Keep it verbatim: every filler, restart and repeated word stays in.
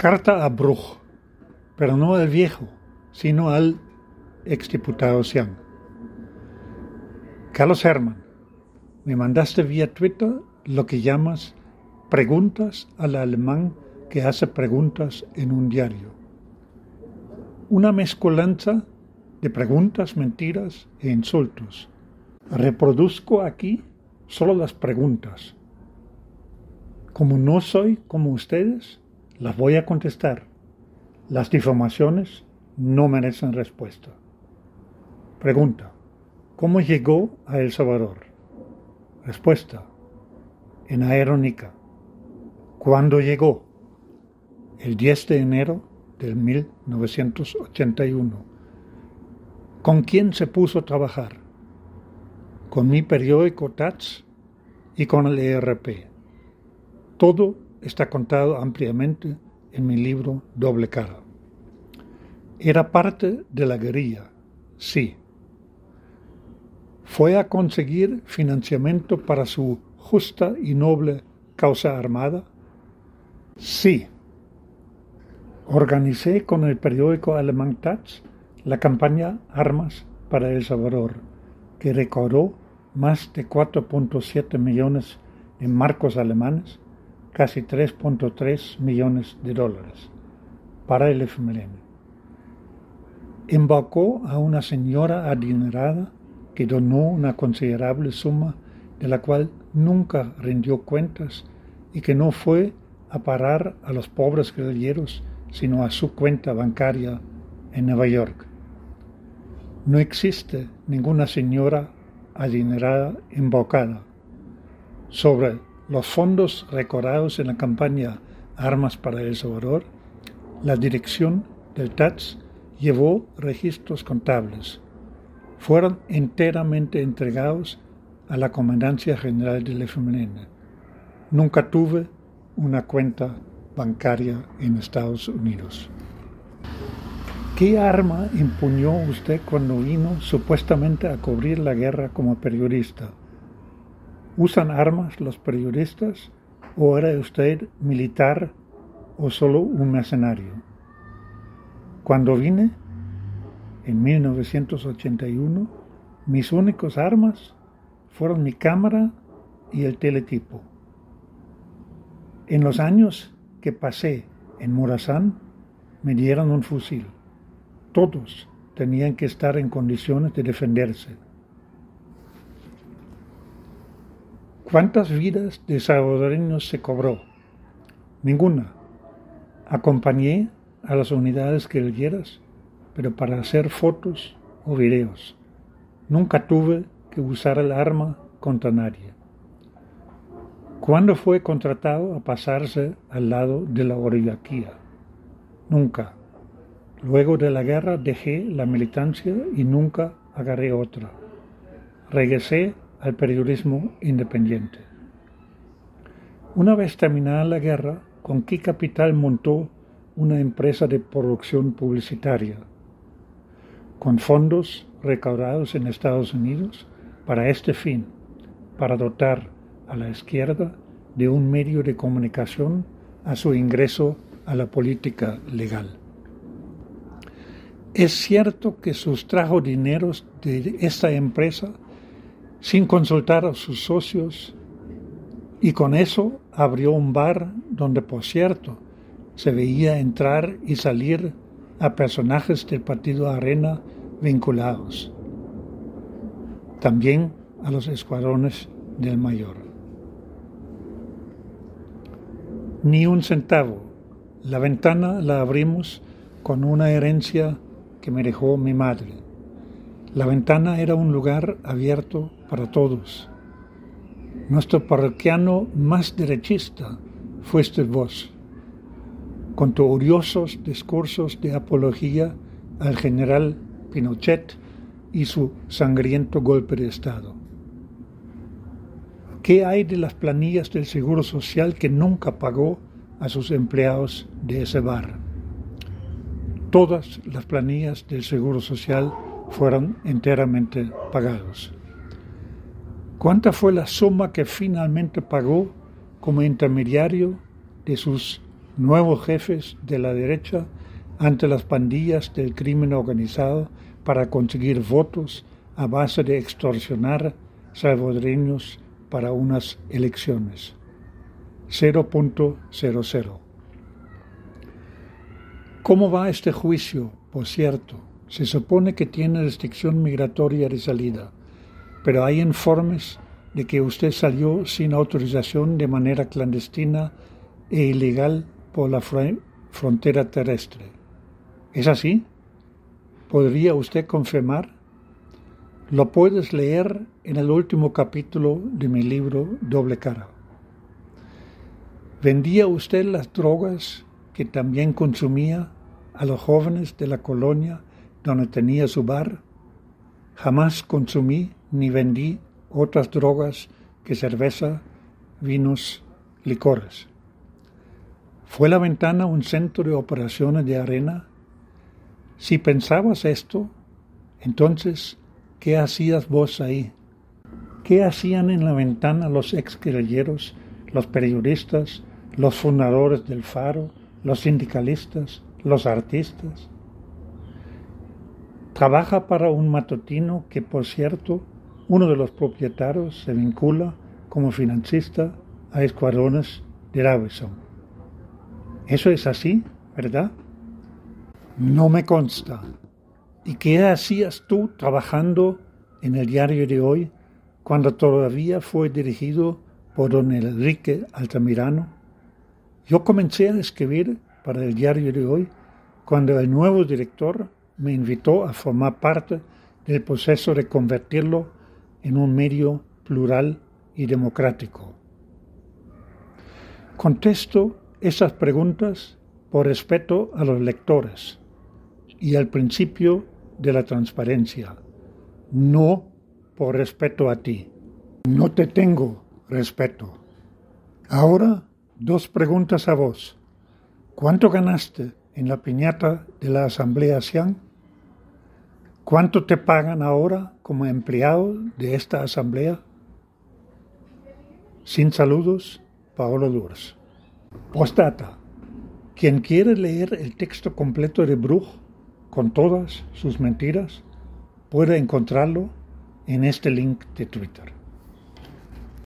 carta a Bruch, pero no al viejo, sino al exdiputado Xiang. Carlos Herman, me mandaste vía Twitter lo que llamas preguntas al alemán que hace preguntas en un diario. Una mezcolanza de preguntas, mentiras e insultos. Reproduzco aquí solo las preguntas. Como no soy como ustedes, las voy a contestar. Las difamaciones no merecen respuesta. Pregunta: ¿cómo llegó a El Salvador? Respuesta: en aerónica. ¿Cuándo llegó? El diez de enero de mil novecientos ochenta y uno. ¿Con quién se puso a trabajar? Con mi periódico Taz y con el E R P. Todo está contado ampliamente en mi libro Doble Cara. Era parte de la guerrilla, sí. ¿Fue a conseguir financiamiento para su justa y noble causa armada? Sí. Organicé con el periódico alemán Taz la campaña Armas para El Salvador, que recaudó más de cuatro punto siete millones en marcos alemanes, casi tres punto tres millones de dólares, para el F M L N. Embaucó a una señora adinerada que donó una considerable suma de la cual nunca rindió cuentas y que no fue a parar a los pobres guerrilleros, sino a su cuenta bancaria en Nueva York. No existe ninguna señora adinerada embaucada. Sobre los fondos recaudados en la campaña Armas para El Salvador, la dirección del Taz llevó registros contables. Fueron enteramente entregados a la Comandancia General del F M L N. Nunca tuve una cuenta bancaria en Estados Unidos. ¿Qué arma empuñó usted cuando vino supuestamente a cubrir la guerra como periodista? ¿Usan armas los periodistas o era usted militar o solo un mercenario? Cuando vine, en mil novecientos ochenta y uno, mis únicos armas fueron mi cámara y el teletipo. En los años que pasé en Morazán, me dieron un fusil. Todos tenían que estar en condiciones de defenderse. ¿Cuántas vidas de salvadoreños se cobró? Ninguna. Acompañé a las unidades guerrilleras, pero para hacer fotos o videos. Nunca tuve que usar el arma contra nadie. ¿Cuándo fue contratado a pasarse al lado de la oligarquía? Nunca. Luego de la guerra dejé la militancia y nunca agarré otra. Regresé al periodismo independiente. Una vez terminada la guerra, ¿con qué capital montó una empresa de producción publicitaria? Con fondos recaudados en Estados Unidos para este fin, para dotar a la izquierda de un medio de comunicación a su ingreso a la política legal. Es cierto que sustrajo dineros de esta empresa sin consultar a sus socios y con eso abrió un bar donde, por cierto, se veía entrar y salir a personajes del partido Arena vinculados. También a los escuadrones del Mayor. Ni un centavo. La ventana la abrimos con una herencia que me dejó mi madre. La ventana era un lugar abierto para todos. Nuestro parroquiano más derechista fuiste vos, con tus odiosos discursos de apología al general Pinochet y su sangriento golpe de Estado. ¿Qué hay de las planillas del Seguro Social que nunca pagó a sus empleados de ese bar? Todas las planillas del Seguro Social fueron enteramente pagadas. ¿Cuánta fue la suma que finalmente pagó como intermediario de sus nuevos jefes de la derecha ante las pandillas del crimen organizado para conseguir votos a base de extorsionar salvadoreños para unas elecciones. cero punto cero cero. ¿Cómo va este juicio? Por cierto, se supone que tiene restricción migratoria de salida, pero hay informes de que usted salió sin autorización de manera clandestina e ilegal por la fr- frontera terrestre. ¿Es así? ¿Podría usted confirmar? Lo puedes leer en el último capítulo de mi libro Doble Cara. ¿Vendía usted las drogas que también consumía a los jóvenes de la colonia donde tenía su bar? Jamás consumí ni vendí otras drogas que cerveza, vinos, licores. ¿Fue La Ventana un centro de operaciones de arena? Si pensabas esto, entonces, ¿qué hacías vos ahí? ¿Qué hacían en La Ventana los exguerrilleros, los periodistas, los fundadores del Faro, los sindicalistas, los artistas? Trabaja para un matutino que, por cierto, uno de los propietarios se vincula como financista a escuadrones de Robinson. Eso es así, ¿verdad? No me consta. ¿Y qué hacías tú trabajando en el Diario de Hoy cuando todavía fue dirigido por don Enrique Altamirano? Yo comencé a escribir para el Diario de Hoy cuando el nuevo director me invitó a formar parte del proceso de convertirlo en un medio plural y democrático. Contesto esas preguntas por respeto a los lectores y al principio de la transparencia, no por respeto a ti. No te tengo respeto. Ahora, dos preguntas a vos. ¿Cuánto ganaste en la piñata de la Asamblea Cian? ¿Cuánto te pagan ahora como empleado de esta asamblea? Sin saludos, Paolo Durs. Postdata. Quien quiere leer el texto completo de Bruch, con todas sus mentiras, puede encontrarlo en este link de Twitter.